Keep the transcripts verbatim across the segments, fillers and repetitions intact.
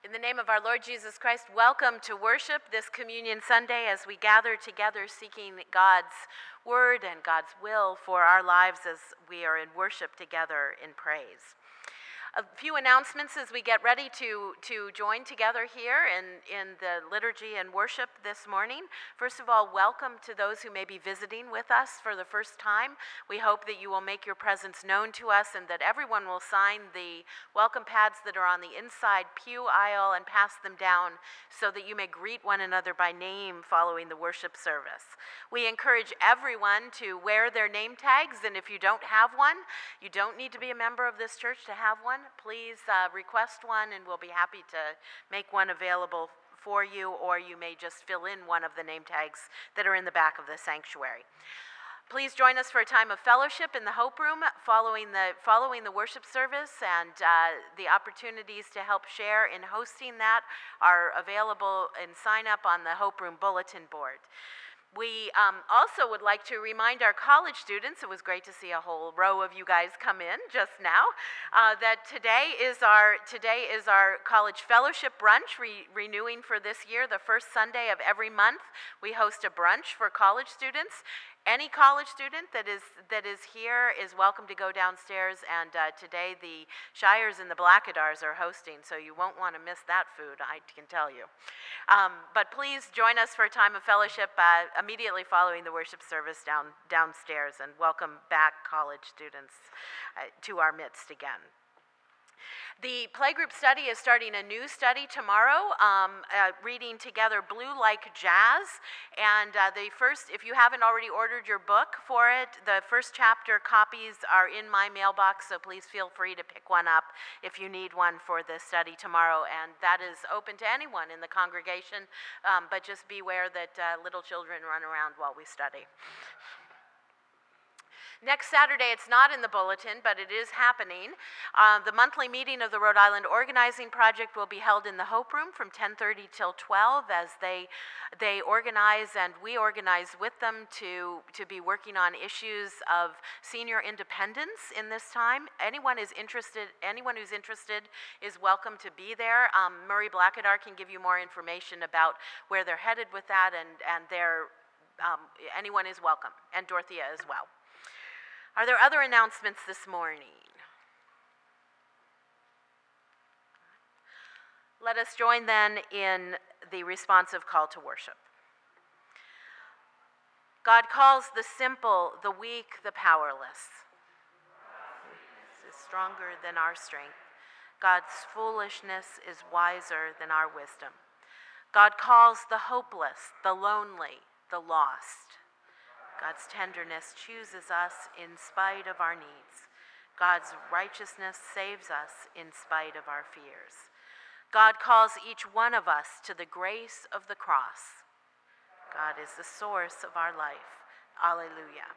In the name of our Lord Jesus Christ, welcome to worship this Communion Sunday as we gather together seeking God's word and God's will for our lives as we are in worship together in praise. A few announcements as we get ready to, to join together here in, in the liturgy and worship this morning. First of all, welcome to those who may be visiting with us for the first time. We hope that you will make your presence known to us and that everyone will sign the welcome pads that are on the inside pew aisle and pass them down so that you may greet one another by name following the worship service. We encourage everyone to wear their name tags, and if you don't have one, you don't need to be a member of this church to have one. Please uh, request one and we'll be happy to make one available for you, or you may just fill in one of the name tags that are in the back of the sanctuary. Please join us for a time of fellowship in the Hope Room following the, following the worship service, and uh, the opportunities to help share in hosting that are available and sign up on the Hope Room bulletin board. We um, also would like to remind our college students, it was great to see a whole row of you guys come in just now, uh, that today is our today is our college fellowship brunch, re renewing for this year. The first Sunday of every month, we host a brunch for college students. Any college student that is that is here is welcome to go downstairs, and uh, today the Shires and the Blackadars are hosting, so you won't want to miss that food, I can tell you. Um, but please join us for a time of fellowship uh, immediately following the worship service down downstairs, and welcome back college students uh, to our midst again. The playgroup study is starting a new study tomorrow, um, uh, reading together Blue Like Jazz. And uh, the first, if you haven't already ordered your book for it, the first chapter copies are in my mailbox, so please feel free to pick one up if you need one for the study tomorrow. And that is open to anyone in the congregation, um, but just beware that uh, little children run around while we study. Next Saturday, it's not in the bulletin, but it is happening. Uh, the monthly meeting of the Rhode Island Organizing Project will be held in the Hope Room from ten thirty till twelve as they they organize and we organize with them to, to be working on issues of senior independence in this time. Anyone is interested, anyone who's interested is welcome to be there. Um, Murray Blackadar can give you more information about where they're headed with that, and, and they're, um, anyone is welcome, and Dorothea as well. Are there other announcements this morning? Let us join then in the responsive call to worship. God calls the simple, the weak, the powerless. This is stronger than our strength. God's foolishness is wiser than our wisdom. God calls the hopeless, the lonely, the lost. God's tenderness chooses us in spite of our needs. God's righteousness saves us in spite of our fears. God calls each one of us to the grace of the cross. God is the source of our life. Alleluia.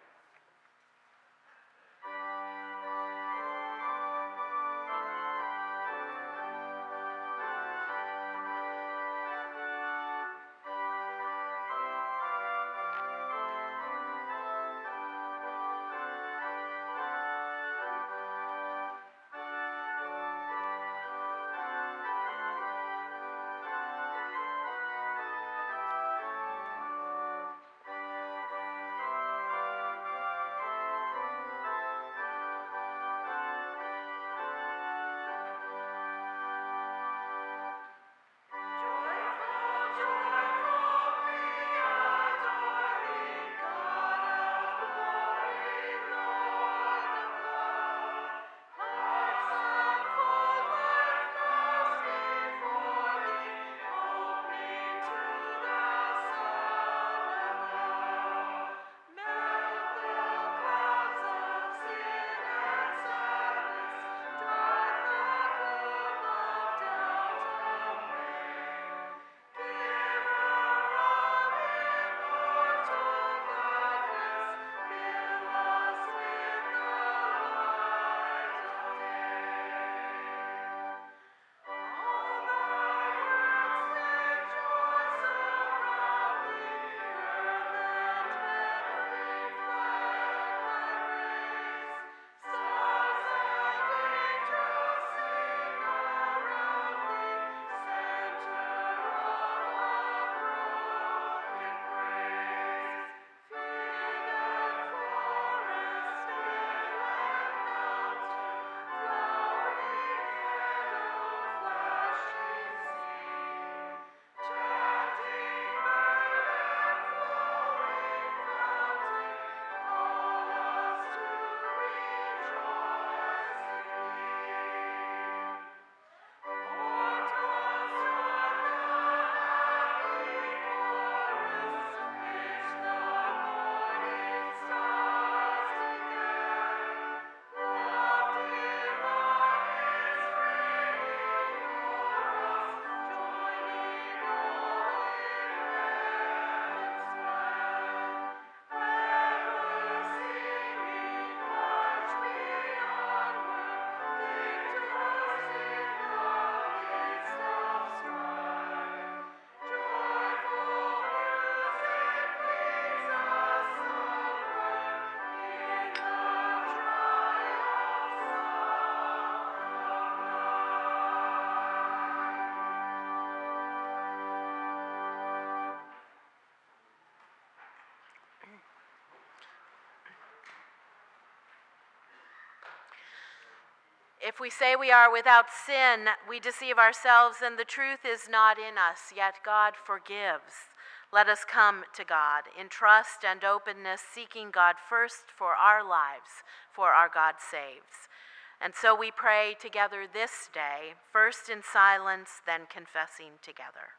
If we say we are without sin, we deceive ourselves and the truth is not in us, yet God forgives. Let us come to God in trust and openness, seeking God first for our lives, for our God saves. And so we pray together this day, first in silence, then confessing together.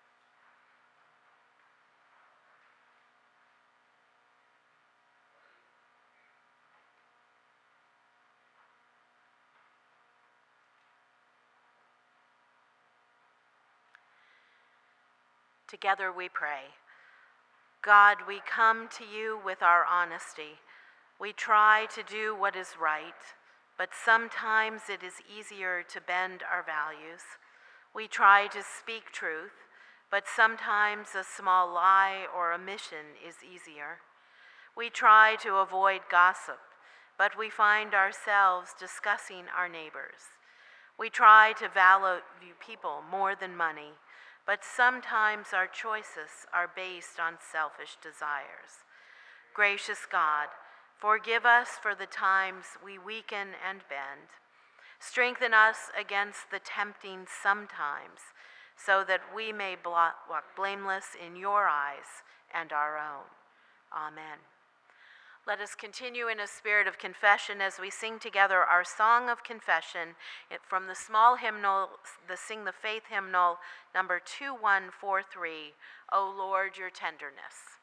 Together we pray. God, we come to you with our honesty. We try to do what is right, but sometimes it is easier to bend our values. We try to speak truth, but sometimes a small lie or omission is easier. We try to avoid gossip, but we find ourselves discussing our neighbors. We try to value people more than money, but sometimes our choices are based on selfish desires. Gracious God, forgive us for the times we weaken and bend. Strengthen us against the tempting sometimes, so that we may walk blameless in your eyes and our own. Amen. Let us continue in a spirit of confession as we sing together our song of confession from the small hymnal, the Sing the Faith hymnal, number two one four three, O Lord, your tenderness.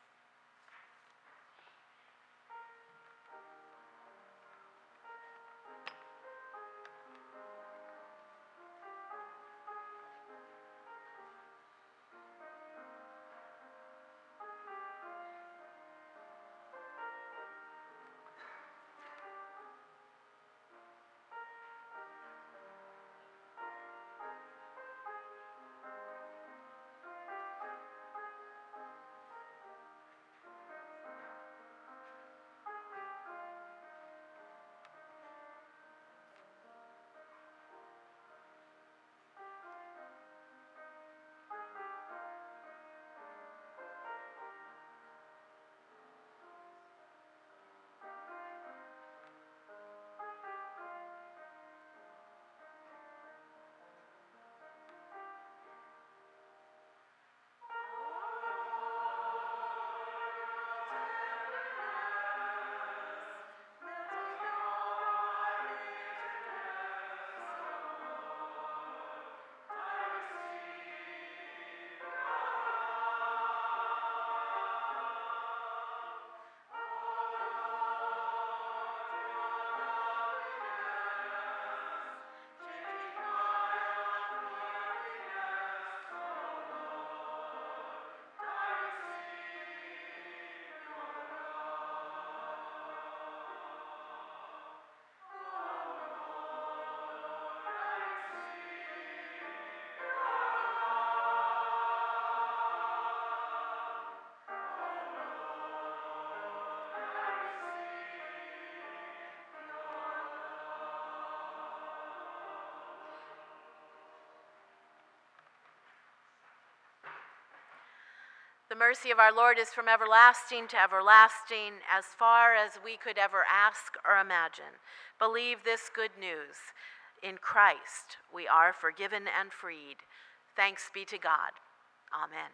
The mercy of our Lord is from everlasting to everlasting, as far as we could ever ask or imagine. Believe this good news. In Christ we are forgiven and freed. Thanks be to God. Amen.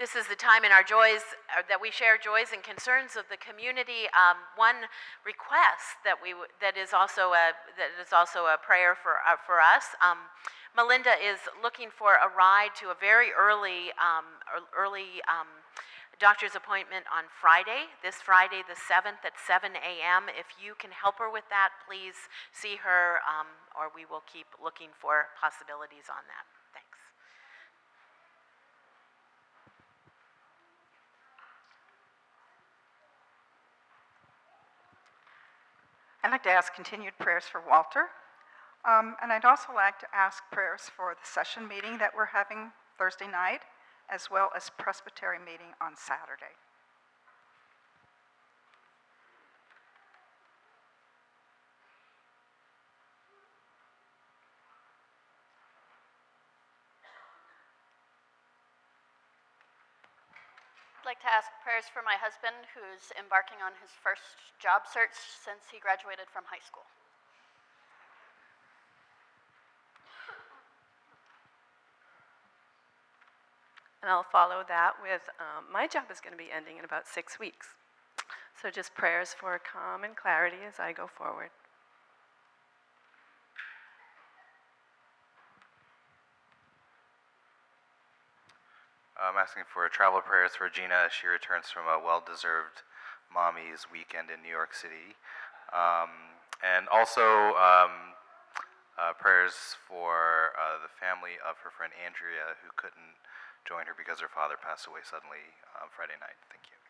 This is the time in our joys uh, that we share joys and concerns of the community. Um, one request that we that is also a that is also a prayer for uh, for us. Um, Melinda is looking for a ride to a very early um, early um, doctor's appointment on Friday. This Friday, the seventh at seven a m If you can help her with that, please see her, um, or we will keep looking for possibilities on that. Thanks. I'd like to ask continued prayers for Walter. Um, and I'd also like to ask prayers for the session meeting that we're having Thursday night, as well as presbytery meeting on Saturday. I'd like to ask prayers for my husband, who's embarking on his first job search since he graduated from high school. And I'll follow that with, um, my job is going to be ending in about six weeks. So just prayers for calm and clarity as I go forward. I'm asking for travel prayers for Gina as she returns from a well-deserved mommy's weekend in New York City. Um, and also um, uh, prayers for uh, the family of her friend Andrea, who couldn't join her because her father passed away suddenly on Friday night. Thank you.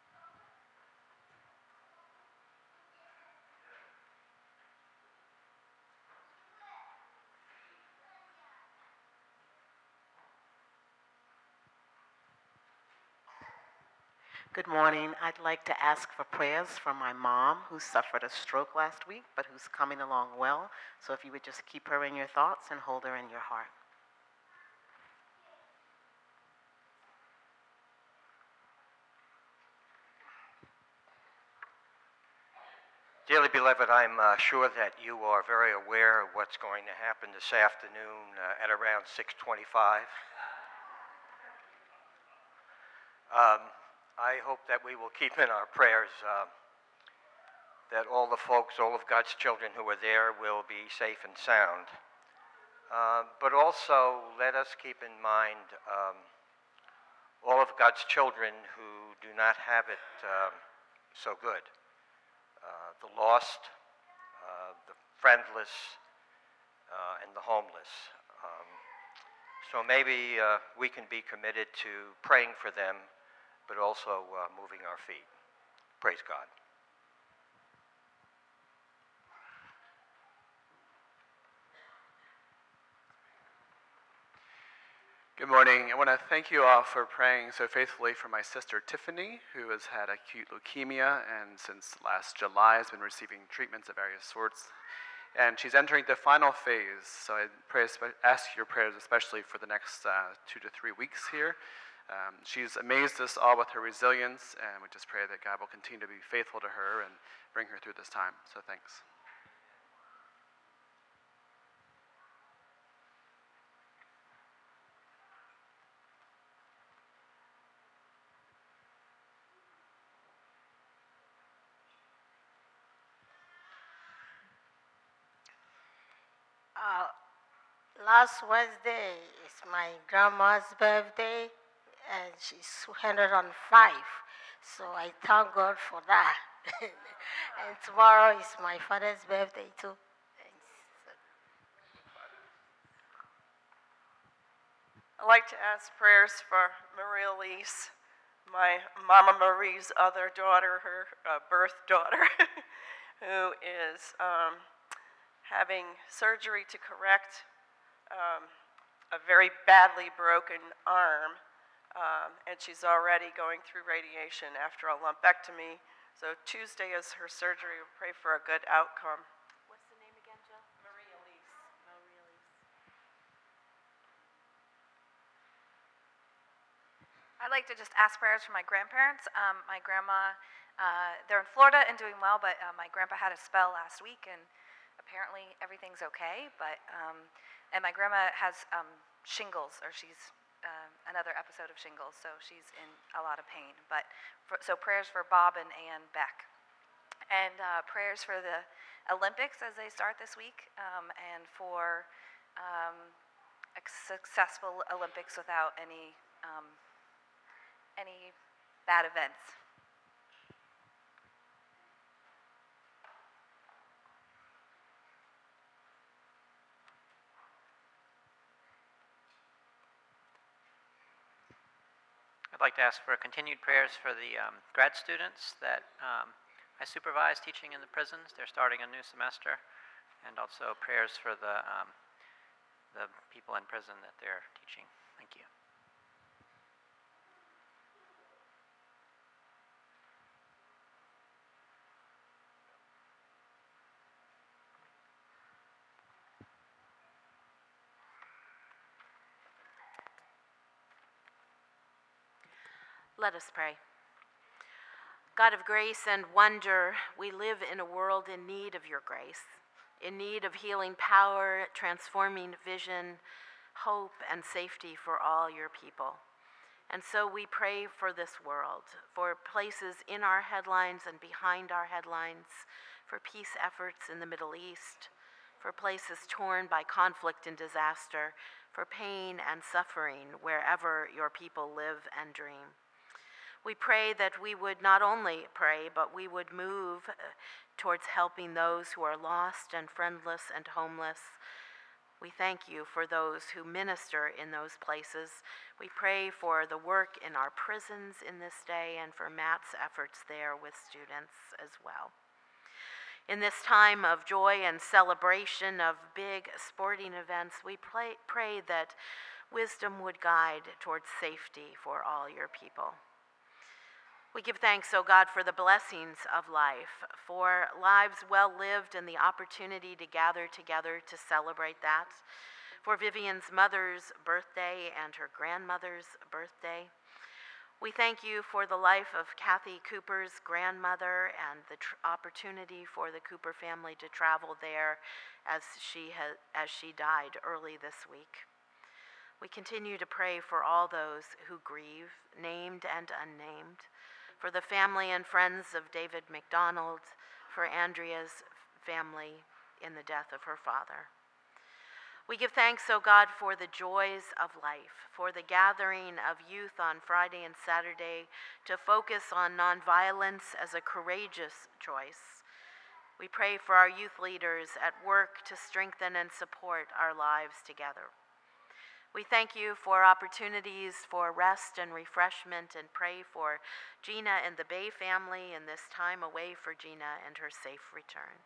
Good morning. I'd like to ask for prayers for my mom, who suffered a stroke last week, but who's coming along well. So if you would just keep her in your thoughts and hold her in your heart. Dearly beloved, I'm uh, sure that you are very aware of what's going to happen this afternoon uh, at around six twenty-five. Um, I hope that we will keep in our prayers uh, that all the folks, all of God's children who are there will be safe and sound. Uh, but also let us keep in mind um, all of God's children who do not have it um, so good. Uh, the lost, uh, the friendless, uh, and the homeless. Um, so maybe uh, we can be committed to praying for them, but also uh, moving our feet. Praise God. Good morning. I want to thank you all for praying so faithfully for my sister Tiffany, who has had acute leukemia and since last July has been receiving treatments of various sorts. And she's entering the final phase, so I pray, ask your prayers especially for the next uh, two to three weeks here. Um, she's amazed us all with her resilience, and we just pray that God will continue to be faithful to her and bring her through this time. So thanks. Uh, last Wednesday is my grandma's birthday, and she's two hundred five. So I thank God for that. And tomorrow is my father's birthday too. Thanks. I'd like to ask prayers for Maria Elise, my Mama Marie's other daughter, her uh, birth daughter, who is um, having surgery to correct um, a very badly broken arm, um, and she's already going through radiation after a lumpectomy. So Tuesday is her surgery. We'll pray for a good outcome. What's the name again, Jill? Maria Elise. Maria Elise. I'd like to just ask prayers for my grandparents. Um, my grandma, uh, they're in Florida and doing well, but uh, my grandpa had a spell last week, and apparently everything's okay. But um, and my grandma has um, shingles, or she's um, another episode of shingles, so she's in a lot of pain. But for, so prayers for Bob and Ann Beck, and uh, prayers for the Olympics as they start this week, um, and for um, a successful Olympics without any um, any bad events. I'd like to ask for continued prayers for the um, grad students that um, I supervise teaching in the prisons. They're starting a new semester, and also prayers for the um, the people in prison that they're teaching. Thank you. Let us pray. God of grace and wonder, we live in a world in need of your grace, in need of healing power, transforming vision, hope, and safety for all your people. And so we pray for this world, for places in our headlines and behind our headlines, for peace efforts in the Middle East, for places torn by conflict and disaster, for pain and suffering wherever your people live and dream. We pray that we would not only pray, but we would move towards helping those who are lost and friendless and homeless. We thank you for those who minister in those places. We pray for the work in our prisons in this day and for Matt's efforts there with students as well. In this time of joy and celebration of big sporting events, we pray, pray that wisdom would guide towards safety for all your people. We give thanks, O God, for the blessings of life, for lives well lived and the opportunity to gather together to celebrate that, for Vivian's mother's birthday and her grandmother's birthday. We thank you for the life of Kathy Cooper's grandmother and the tr- opportunity for the Cooper family to travel there as she, ha- as she died early this week. We continue to pray for all those who grieve, named and unnamed, for the family and friends of David McDonald, for Andrea's family in the death of her father. We give thanks, O God, for the joys of life, for the gathering of youth on Friday and Saturday to focus on nonviolence as a courageous choice. We pray for our youth leaders at work to strengthen and support our lives together. We thank you for opportunities for rest and refreshment and pray for Gina and the Bay family in this time away for Gina and her safe return.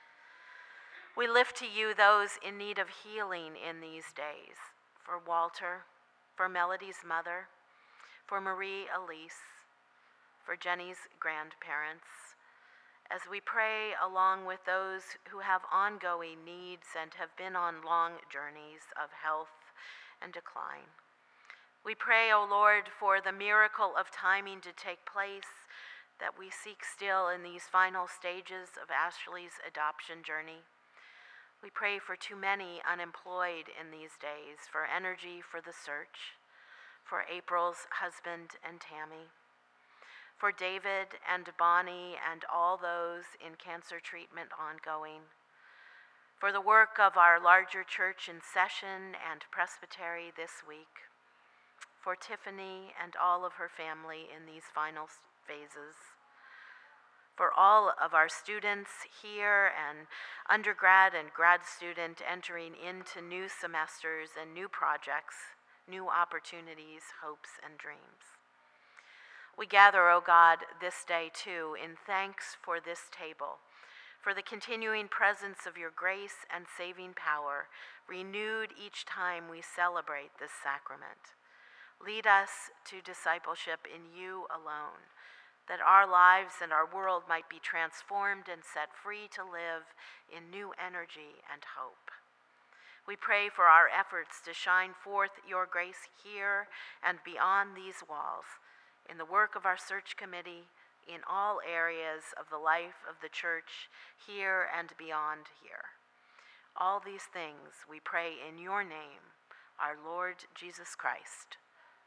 We lift to you those in need of healing in these days, for Walter, for Melody's mother, for Marie Elise, for Jenny's grandparents, as we pray along with those who have ongoing needs and have been on long journeys of health and decline. We pray, O Lord, for the miracle of timing to take place that we seek still in these final stages of Ashley's adoption journey. We pray for too many unemployed in these days, for energy for the search, for April's husband and Tammy, for David and Bonnie and all those in cancer treatment ongoing, for the work of our larger church in session and presbytery this week, for Tiffany and all of her family in these final phases, for all of our students here and undergrad and grad student entering into new semesters and new projects, new opportunities, hopes, and dreams. We gather, O God, this day too in thanks for this table, for the continuing presence of your grace and saving power, renewed each time we celebrate this sacrament. Lead us to discipleship in you alone, that our lives and our world might be transformed and set free to live in new energy and hope. We pray for our efforts to shine forth your grace here and beyond these walls, in the work of our search committee, in all areas of the life of the church, here and beyond here. All these things we pray in your name, our Lord Jesus Christ.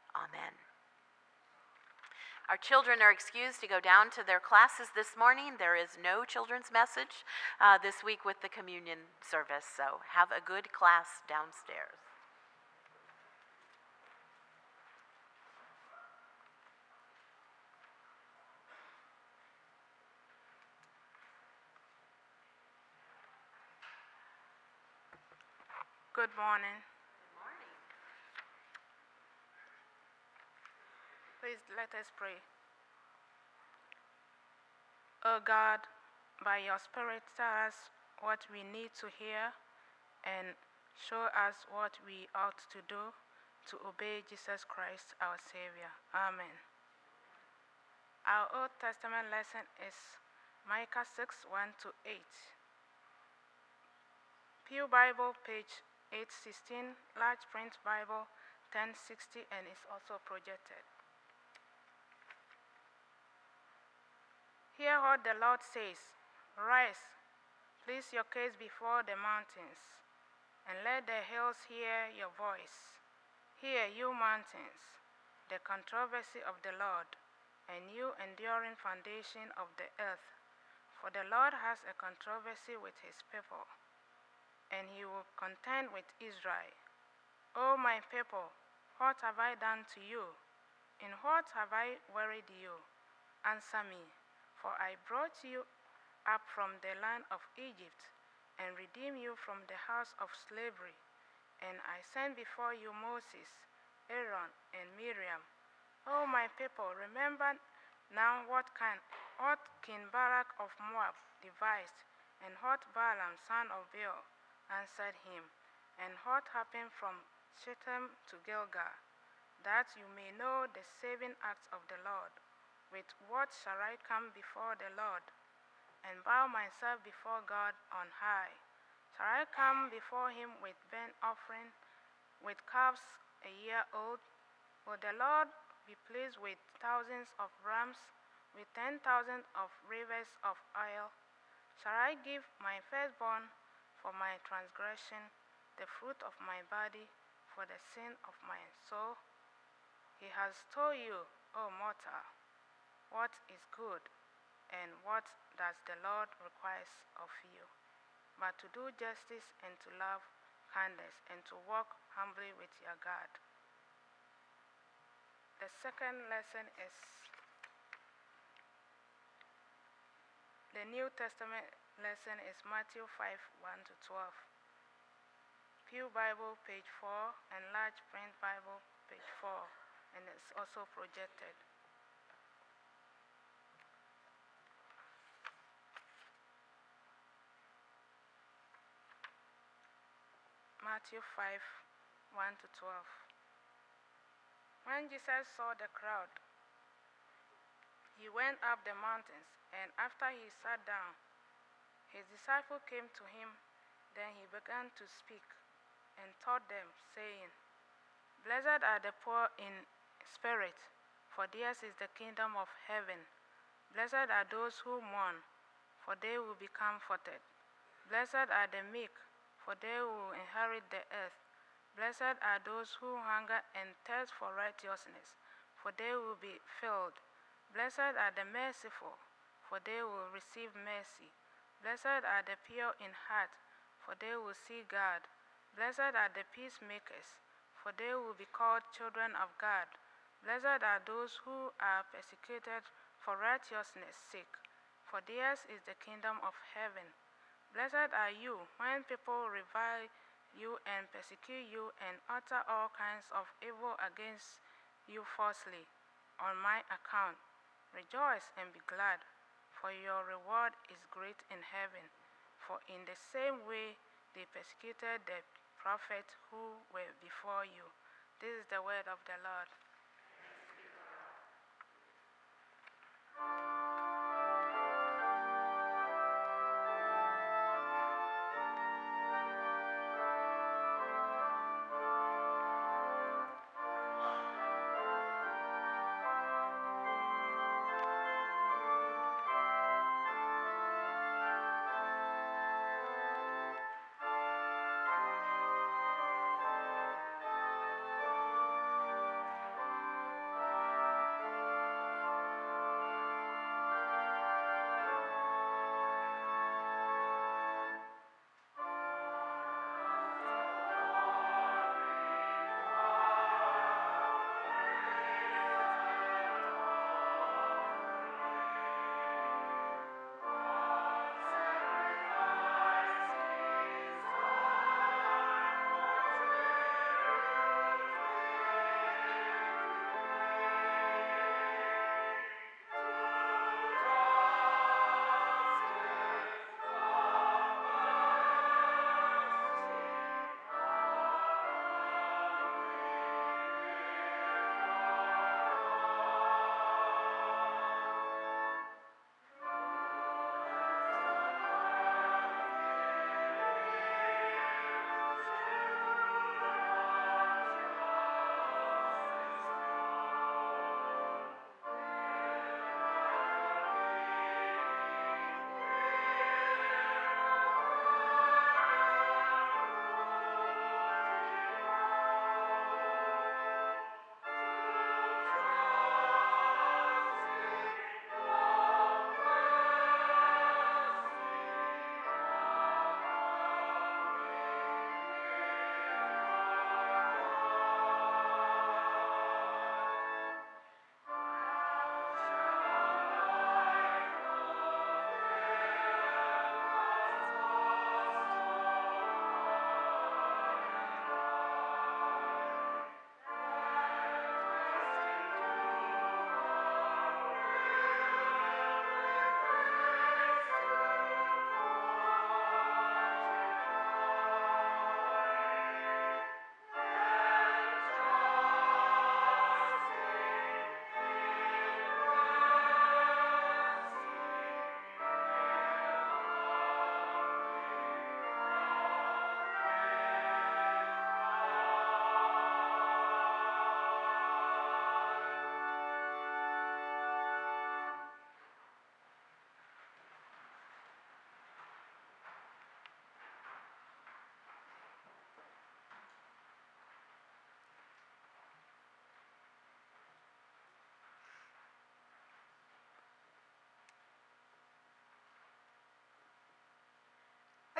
Amen. Our children are excused to go down to their classes this morning. There is no children's message uh, this week with the communion service, so have a good class downstairs. Good morning. Good morning. Please let us pray. Oh God, by your Spirit, tell us what we need to hear and show us what we ought to do to obey Jesus Christ, our Savior. Amen. Our Old Testament lesson is Micah six, one to eight. Pew Bible, page eight sixteen, large print Bible, ten sixty, and is also projected. Hear what the Lord says. Rise, place your case before the mountains, and let the hills hear your voice. Hear, you mountains, the controversy of the Lord, and you enduring foundation of the earth. For the Lord has a controversy with his people, and he will contend with Israel. O my people, what have I done to you? In what have I worried you? Answer me, for I brought you up from the land of Egypt, and redeemed you from the house of slavery. And I sent before you Moses, Aaron, and Miriam. O my people, remember now what, can, what King Barak of Moab devised, and what Balaam son of Beor answered him, and what happened from Shittim to Gilgal, that you may know the saving acts of the Lord. With what shall I come before the Lord, and bow myself before God on high? Shall I come before him with burnt offering, with calves a year old? Will the Lord be pleased with thousands of rams, with ten thousand of rivers of oil? Shall I give my firstborn for my transgression, the fruit of my body for the sin of my soul? He has told you, O mortal, what is good, and what does the Lord require of you, but to do justice, and to love kindness, and to walk humbly with your God. The second lesson is the New Testament lesson is Matthew five, one to twelve. Pew Bible, page four, and large print Bible, page four, and it's also projected. Matthew five, one to twelve. When Jesus saw the crowd, he went up the mountains, and after he sat down, his disciples came to him. Then he began to speak and taught them, saying, Blessed are the poor in spirit, for theirs is the kingdom of heaven. Blessed are those who mourn, for they will be comforted. Blessed are the meek, for they will inherit the earth. Blessed are those who hunger and thirst for righteousness, for they will be filled. Blessed are the merciful, for they will receive mercy. Blessed are the pure in heart, for they will see God. Blessed are the peacemakers, for they will be called children of God. Blessed are those who are persecuted for righteousness' sake, for theirs is the kingdom of heaven. Blessed are you when people revile you and persecute you and utter all kinds of evil against you falsely on my account. Rejoice and be glad, for your reward is great in heaven. For in the same way they persecuted the prophets who were before you. This is the word of the Lord.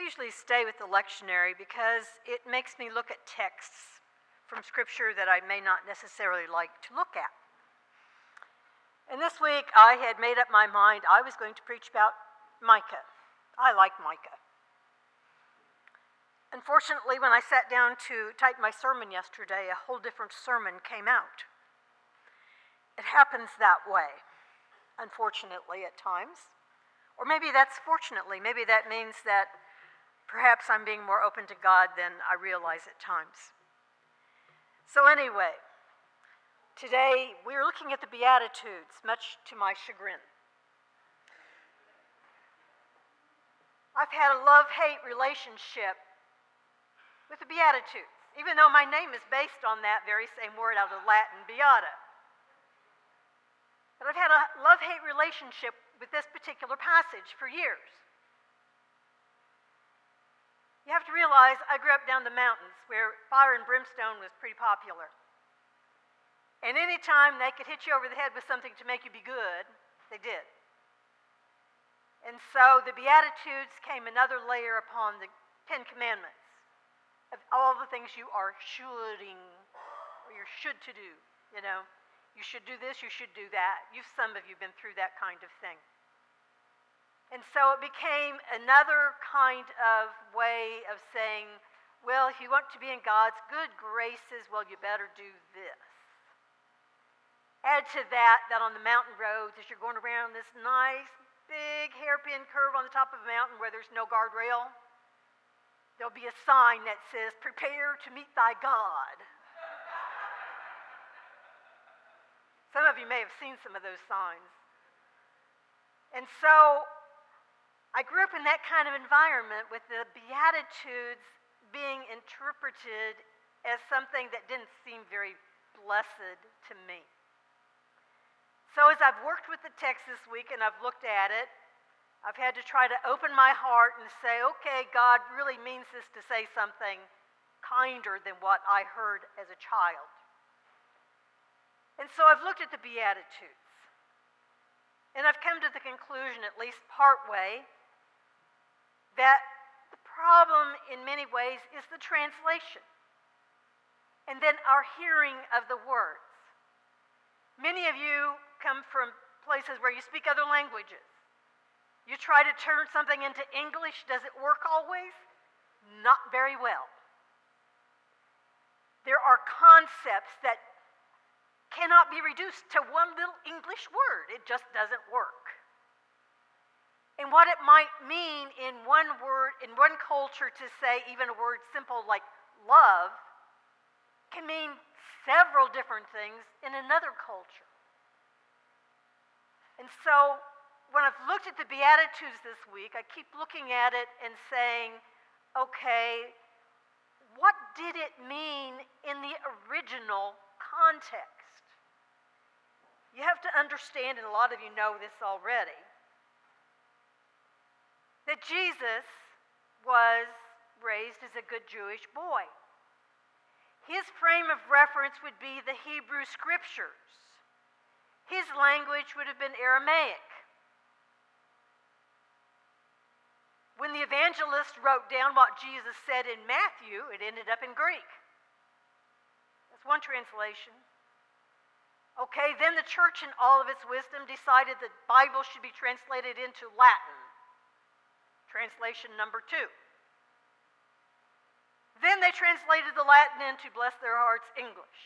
usually stay with the lectionary because it makes me look at texts from Scripture that I may not necessarily like to look at. And this week I had made up my mind I was going to preach about Micah. I like Micah. Unfortunately, when I sat down to type my sermon yesterday, a whole different sermon came out. It happens that way, unfortunately, at times. Or maybe that's fortunately. Maybe that means that perhaps I'm being more open to God than I realize at times. So anyway, today we're looking at the Beatitudes, much to my chagrin. I've had a love-hate relationship with the Beatitudes, even though my name is based on that very same word out of Latin, beata. But I've had a love-hate relationship with this particular passage for years. You have to realize I grew up down the mountains where fire and brimstone was pretty popular. And any time they could hit you over the head with something to make you be good, they did. And so the Beatitudes came another layer upon the Ten Commandments of all the things you are shoulding, or you're should to do, you know. You should do this, you should do that. You, some of you have been through that kind of thing. And so it became another kind of way of saying, well, if you want to be in God's good graces, well, you better do this. Add to that, that on the mountain roads, as you're going around this nice, big hairpin curve on the top of a mountain where there's no guardrail, there'll be a sign that says, prepare to meet thy God. Some of you may have seen some of those signs. And so I grew up in that kind of environment with the Beatitudes being interpreted as something that didn't seem very blessed to me. So as I've worked with the text this week and I've looked at it, I've had to try to open my heart and say, okay, God really means this to say something kinder than what I heard as a child. And so I've looked at the Beatitudes. And I've come to the conclusion, at least partway, that the problem in many ways is the translation. And then our hearing of the words. Many of you come from places where you speak other languages. You try to turn something into English. Does it work always? Not very well. There are concepts that cannot be reduced to one little English word. It just doesn't work. And what it might mean in one word, in one culture to say even a word simple like love, can mean several different things in another culture. And so when I've looked at the Beatitudes this week, I keep looking at it and saying, okay, what did it mean in the original context? You have to understand, and a lot of you know this already, that Jesus was raised as a good Jewish boy. His frame of reference would be the Hebrew Scriptures. His language would have been Aramaic. When the evangelist wrote down what Jesus said in Matthew, it ended up in Greek. That's one translation. Okay, then the church in all of its wisdom decided the Bible should be translated into Latin. Translation number two. Then they translated the Latin into, bless their hearts, English.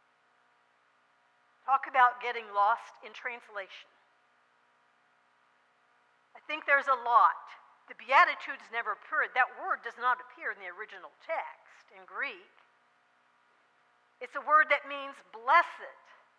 Talk about getting lost in translation. I think there's a lot. The Beatitudes never appeared. That word does not appear in the original text in Greek. It's a word that means blessed.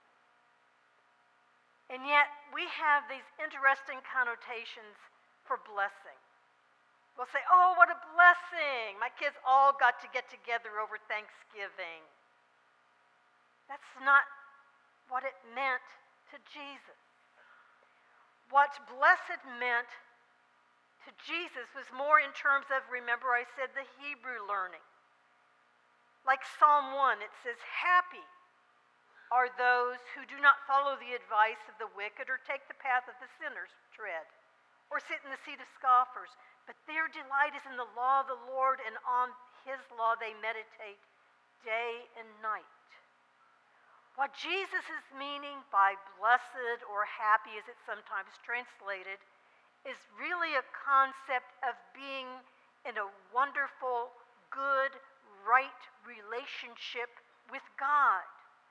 And yet we have these interesting connotations for blessing. We'll say, oh, what a blessing. My kids all got to get together over Thanksgiving. That's not what it meant to Jesus. What blessed meant to Jesus was more in terms of, remember I said, the Hebrew learning. Like Psalm one, it says, happy are those who do not follow the advice of the wicked or take the path of the sinners tread, or sit in the seat of scoffers, but their delight is in the law of the Lord, and on his law they meditate day and night. What Jesus is meaning by blessed or happy, as it's sometimes translated, is really a concept of being in a wonderful, good, right relationship with God.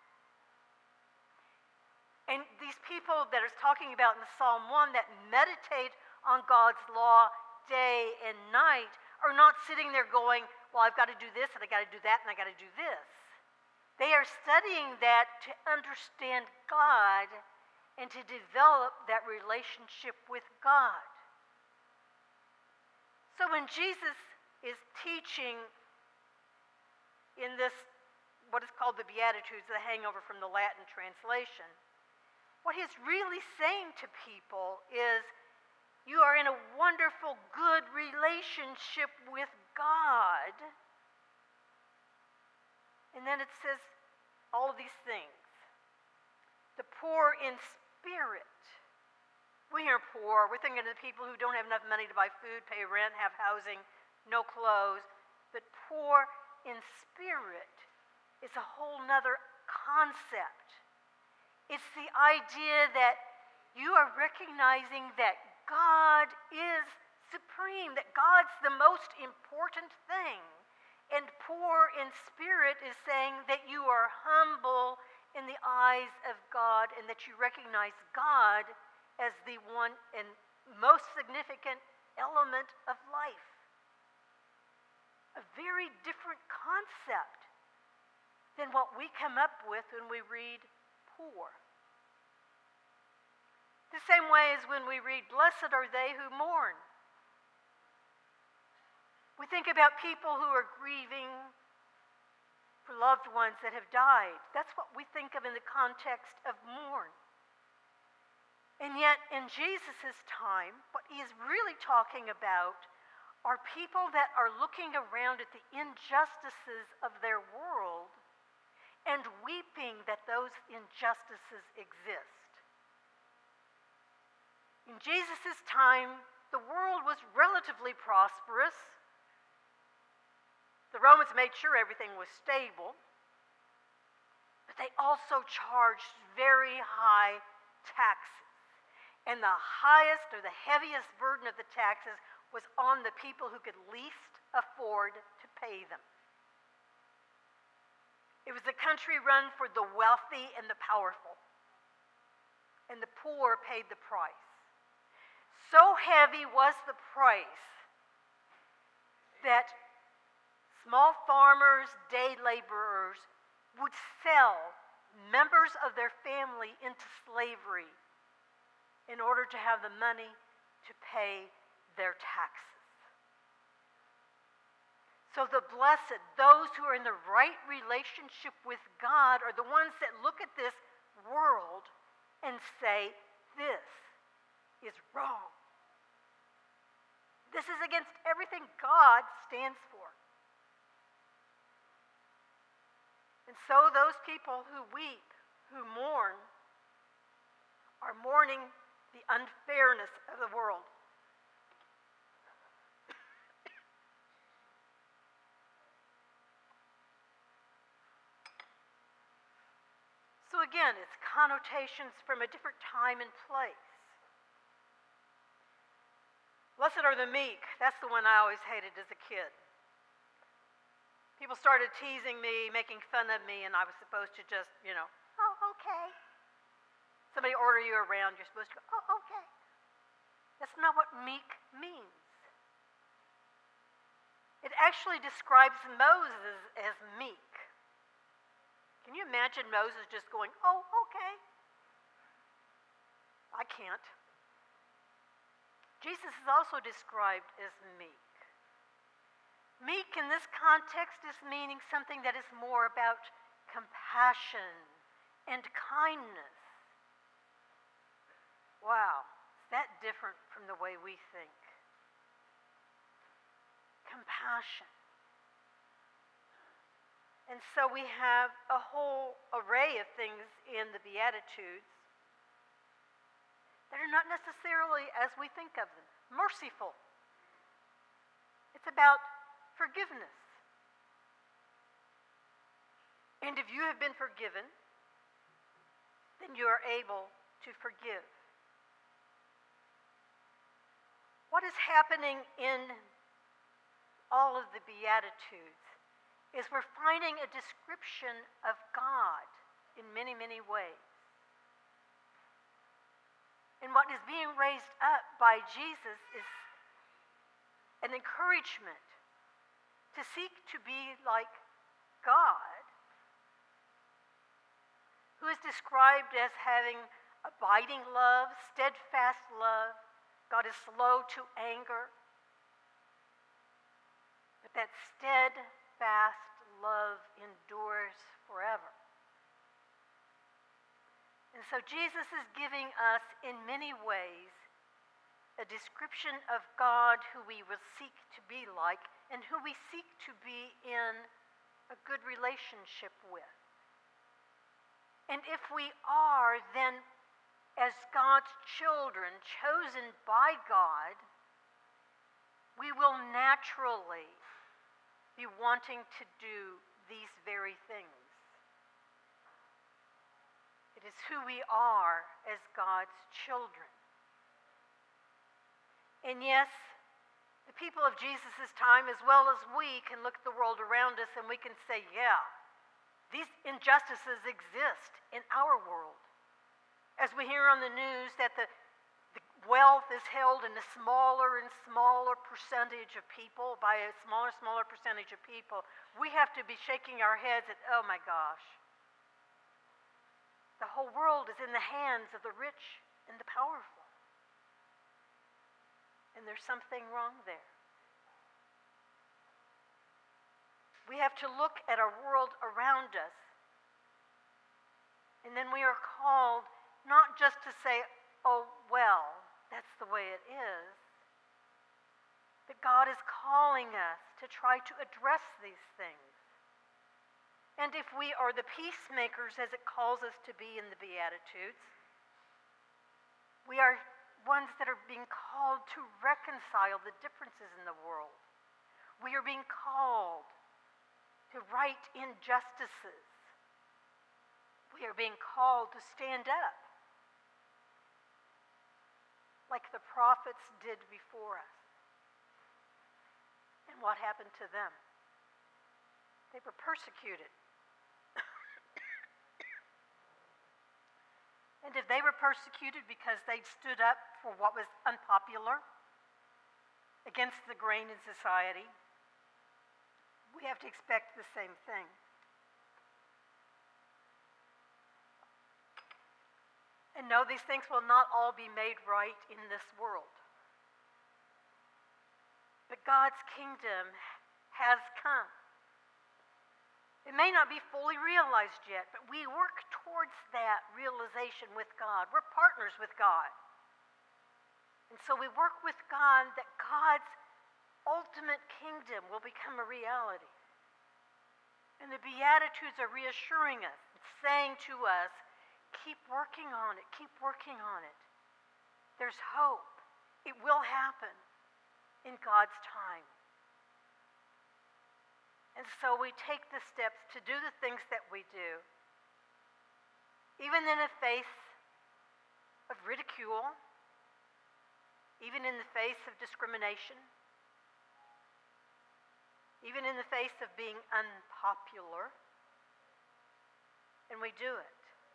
And these people that it's talking about in Psalm one that meditate on God's law day and night are not sitting there going, well, I've got to do this, and I've got to do that, and I've got to do this. They are studying that to understand God and to develop that relationship with God. So when Jesus is teaching in this, what is called the Beatitudes, the hangover from the Latin translation, what he's really saying to people is, you are in a wonderful, good relationship with God. And then it says all of these things. The poor in spirit. We hear poor, we're thinking of the people who don't have enough money to buy food, pay rent, have housing, no clothes. But poor in spirit is a whole nother concept. It's the idea that you are recognizing that God is supreme, that God's the most important thing. And poor in spirit is saying that you are humble in the eyes of God and that you recognize God as the one and most significant element of life. A very different concept than what we come up with when we read poor. The same way as when we read, blessed are they who mourn. We think about people who are grieving for loved ones that have died. That's what we think of in the context of mourn. And yet, in Jesus' time, what he is really talking about are people that are looking around at the injustices of their world and weeping that those injustices exist. In Jesus' time, the world was relatively prosperous. The Romans made sure everything was stable, but they also charged very high taxes. And the highest or the heaviest burden of the taxes was on the people who could least afford to pay them. It was a country run for the wealthy and the powerful, and the poor paid the price. So heavy was the price that small farmers, day laborers would sell members of their family into slavery in order to have the money to pay their taxes. So the blessed, those who are in the right relationship with God, are the ones that look at this world and say, this is wrong. This is against everything God stands for. And so those people who weep, who mourn, are mourning the unfairness of the world. So again, it's connotations from a different time and place. Blessed are the meek. That's the one I always hated as a kid. People started teasing me, making fun of me, and I was supposed to just, you know, oh, okay. Somebody order you around, you're supposed to go, oh, okay. That's not what meek means. It actually describes Moses as meek. Can you imagine Moses just going, oh, okay? I can't. Jesus is also described as meek. Meek in this context is meaning something that is more about compassion and kindness. Wow, is that different from the way we think? Compassion. And so we have a whole array of things in the Beatitudes that are not necessarily as we think of them. Merciful. It's about forgiveness. And if you have been forgiven, then you are able to forgive. What is happening in all of the Beatitudes is we're finding a description of God in many, many ways. And what is being raised up by Jesus is an encouragement to seek to be like God, who is described as having abiding love, steadfast love. God is slow to anger. But that steadfast love endures forever. And so Jesus is giving us, in many ways, a description of God who we will seek to be like and who we seek to be in a good relationship with. And if we are, then as God's children, chosen by God, we will naturally be wanting to do these very things. It is who we are as God's children. And yes, the people of Jesus' time, as well as we, can look at the world around us and we can say, yeah, these injustices exist in our world. As we hear on the news that the, the wealth is held in a smaller and smaller percentage of people, by a smaller, smaller percentage of people, we have to be shaking our heads at, oh my gosh. The whole world is in the hands of the rich and the powerful. And there's something wrong there. We have to look at our world around us, and then we are called not just to say, oh, well, that's the way it is, but God is calling us to try to address these things. And if we are the peacemakers, as it calls us to be in the Beatitudes, we are ones that are being called to reconcile the differences in the world. We are being called to right injustices. We are being called to stand up, like the prophets did before us. And what happened to them? They were persecuted. And if they were persecuted because they stood up for what was unpopular against the grain in society, we have to expect the same thing. And no, these things will not all be made right in this world. But God's kingdom has come. It may not be fully realized yet, but we work towards that realization with God. We're partners with God. And so we work with God that God's ultimate kingdom will become a reality. And the Beatitudes are reassuring us, saying to us, keep working on it, keep working on it. There's hope. It will happen in God's time. And so we take the steps to do the things that we do, even in the face of ridicule, even in the face of discrimination, even in the face of being unpopular, and we do it.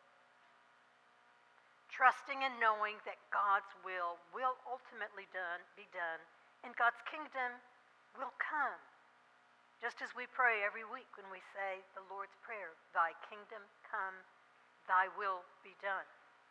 Trusting and knowing that God's will will ultimately done, be done, and God's kingdom will come. Just as we pray every week when we say the Lord's Prayer, thy kingdom come, thy will be done.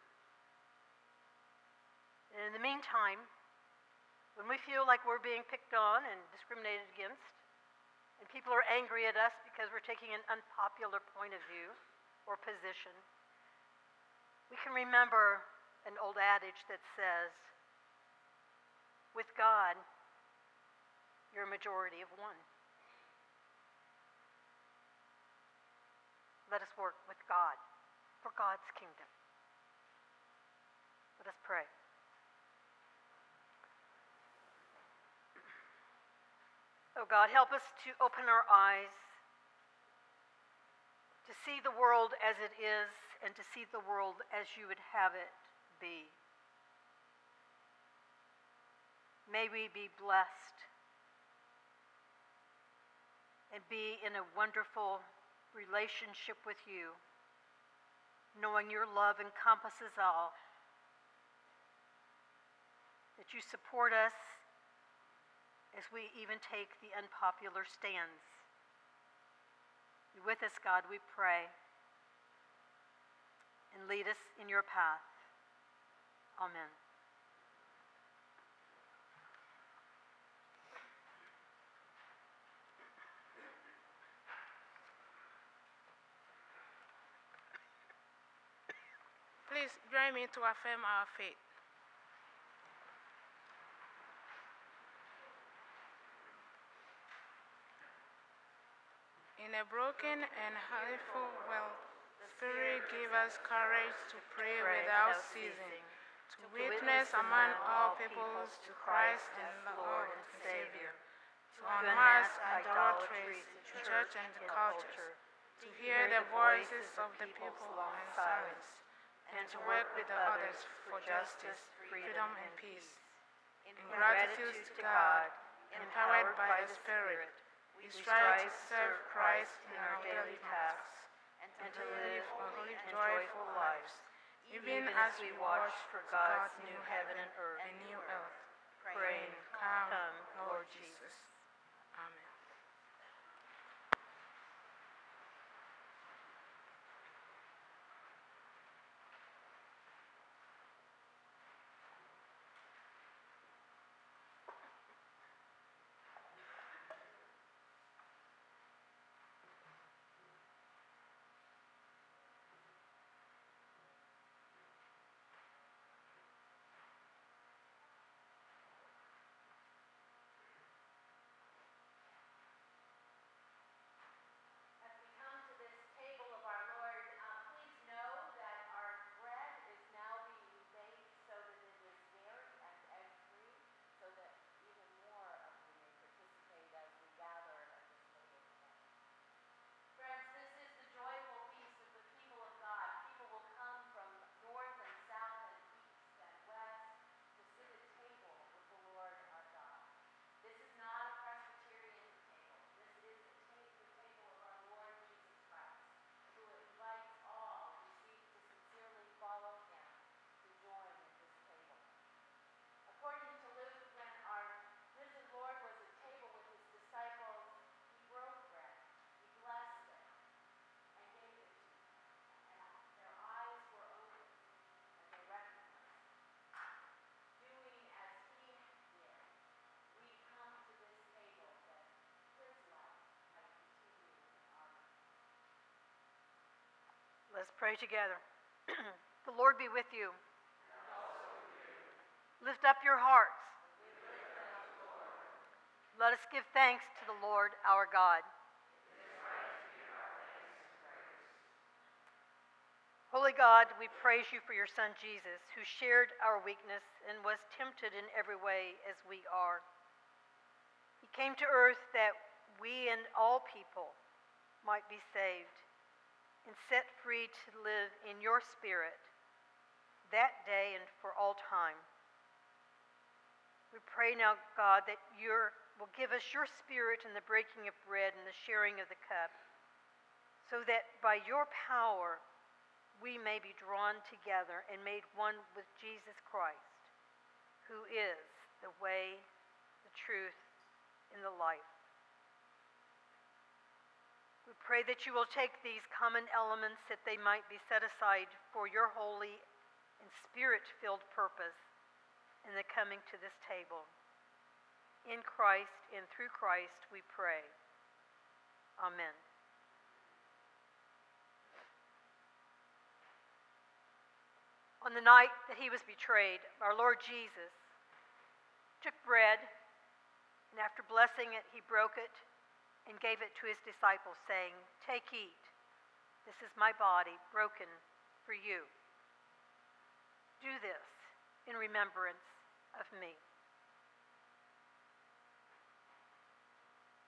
And in the meantime, when we feel like we're being picked on and discriminated against, and people are angry at us because we're taking an unpopular point of view or position, we can remember an old adage that says, with God, you're a majority of one. Let us work with God for God's kingdom. Let us pray. Oh God, help us to open our eyes to see the world as it is and to see the world as you would have it be. May we be blessed and be in a wonderful relationship with you, knowing your love encompasses all, that you support us as we even take the unpopular stands. Be with us, God, we pray, and lead us in your path. Amen. Please join me to affirm our faith. In a broken and hurtful world, Spirit, give us courage to pray without ceasing, to witness among all peoples to Christ and the Lord and Savior, to unmask idolatries in church and culture, to hear the voices of the people in silence, and to work with the others for justice, freedom, and peace. In gratitude to God, empowered by the Spirit, we strive to serve Christ in our daily tasks and to live holy and joyful lives, even as we watch for God's new heaven and earth, and new earth, praying, Come, Lord Jesus. Amen. Let's pray together. The Lord be with you. Lift up your hearts. Let us give thanks to the Lord our God. Holy God, we praise you for your Son Jesus, who shared our weakness and was tempted in every way as we are. He came to earth that we and all people might be saved and set free to live in your Spirit that day and for all time. We pray now, God, that you will give us your Spirit in the breaking of bread and the sharing of the cup, so that by your power we may be drawn together and made one with Jesus Christ, who is the way, the truth, and the life. We pray that you will take these common elements that they might be set aside for your holy and Spirit-filled purpose in the coming to this table. In Christ and through Christ we pray. Amen. On the night that he was betrayed, our Lord Jesus took bread, and after blessing it, he broke it and gave it to his disciples, saying, "Take, eat. This is my body broken for you. Do this in remembrance of me."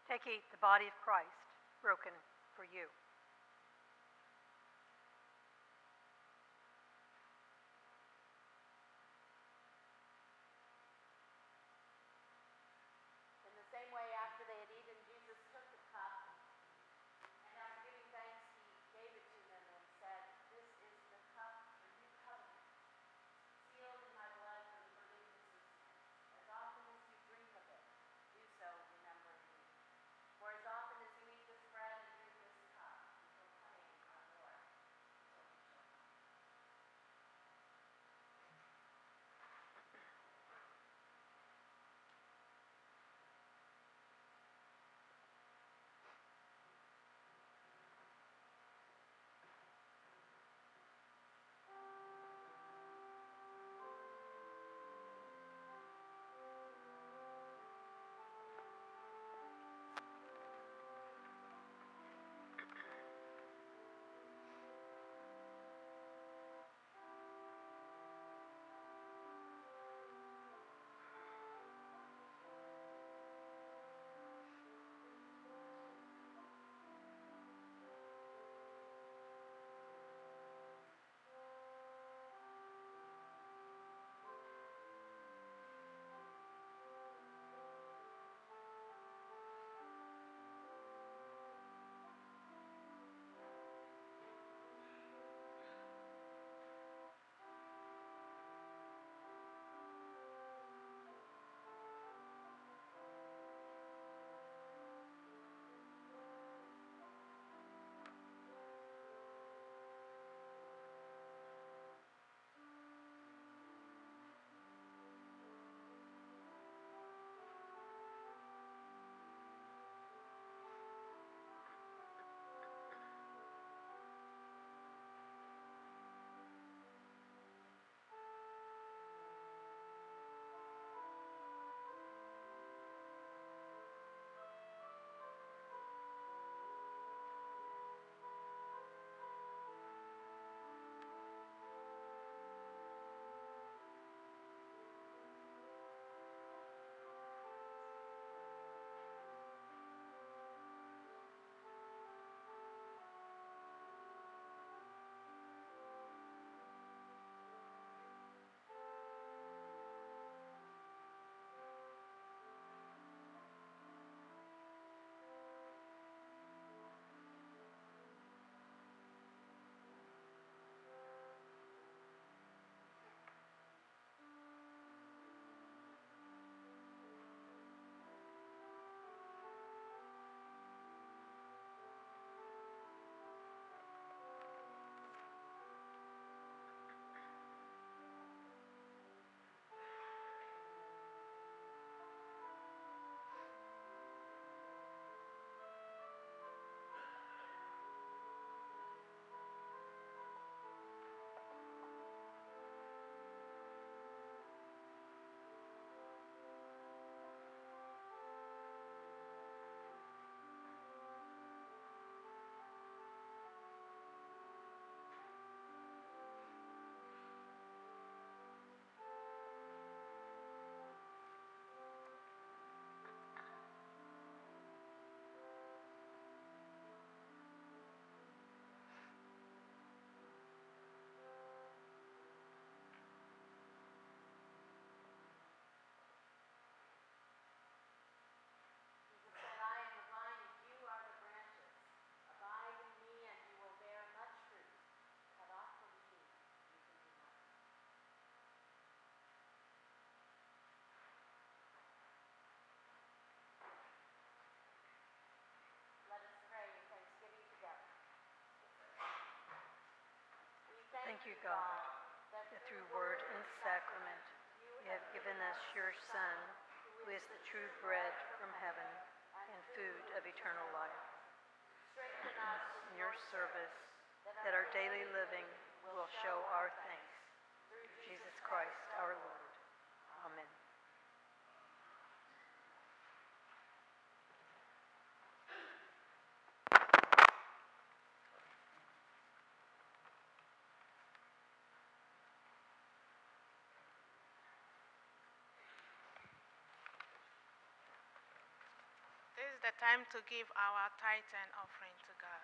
Take, eat the body of Christ, broken for you. In the same way, after they had eaten, Jesus took the cup, and after giving thanks, he gave it to them and said, "This is the cup of the new covenant, sealed in my blood for the forgiveness of sins. As often as you drink of it, do so remembering me. For as often as you eat this bread and drink this cup, you proclaim our Lord until he shall come." Thank you, God, that through word and sacrament you have given us your Son, who is the true bread from heaven and food of eternal life. Strengthen us in your service, that our daily living will show our thanks. Through Jesus Christ our Lord. Amen. This is the time to give our tithe and offering to God.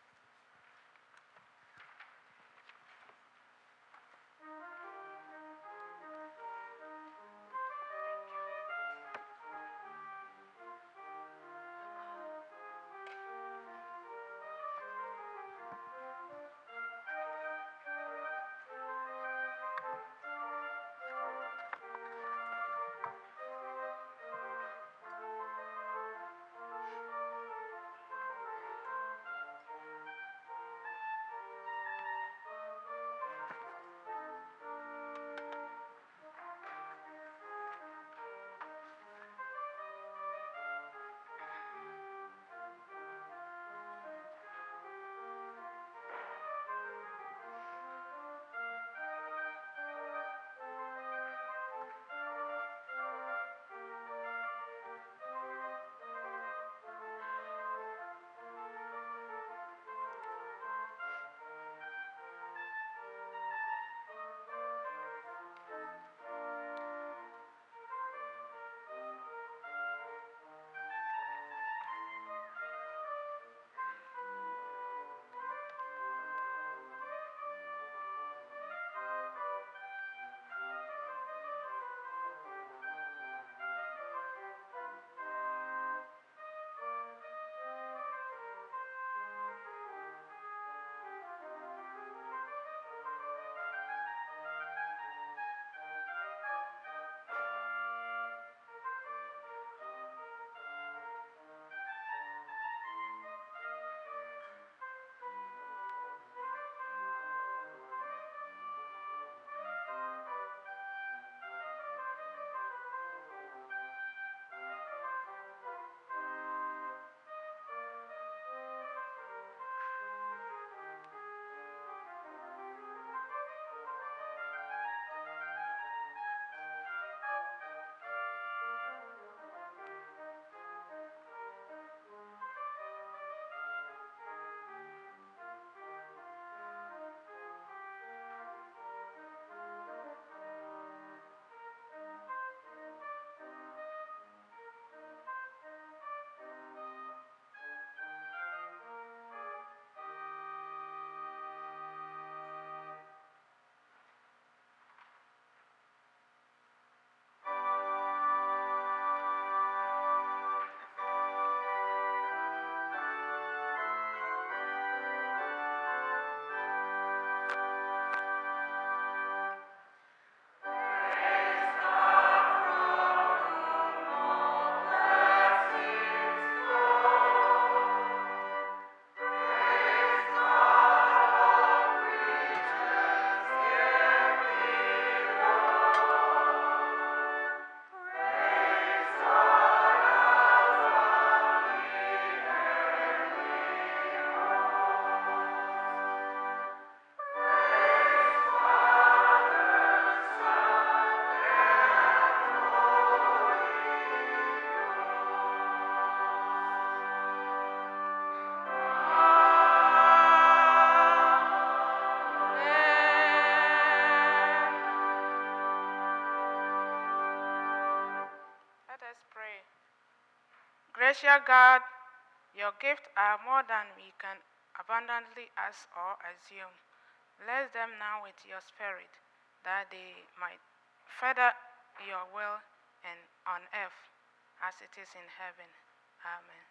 Gracious God, your gifts are more than we can abundantly ask or assume. Bless them now with your Spirit, that they might further your will and on earth as it is in heaven. Amen.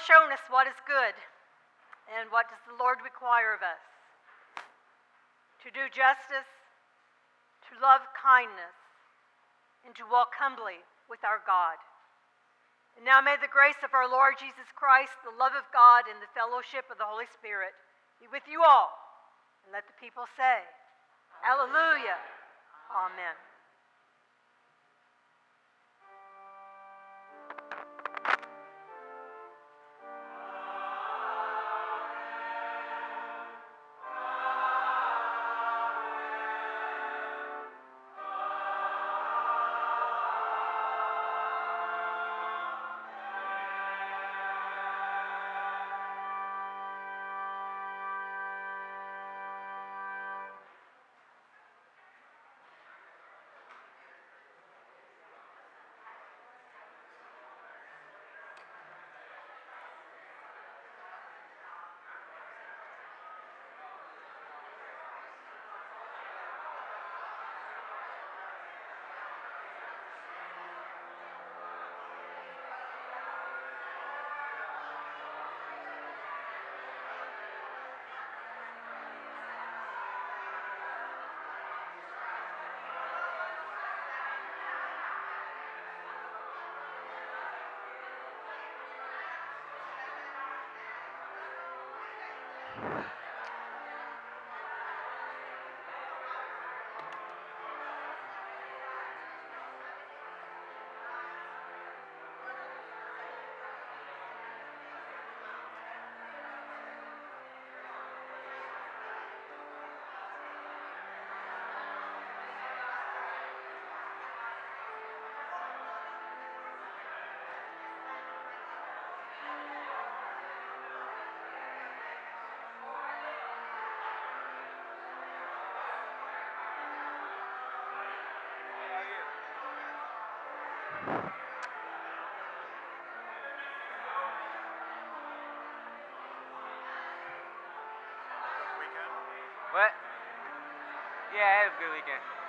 shown us what is good. And what does the Lord require of us? To do justice, to love kindness, and to walk humbly with our God. And now may the grace of our Lord Jesus Christ, the love of God, and the fellowship of the Holy Spirit be with you all. And let the people say, Hallelujah. Amen. What? Yeah, I had a good weekend.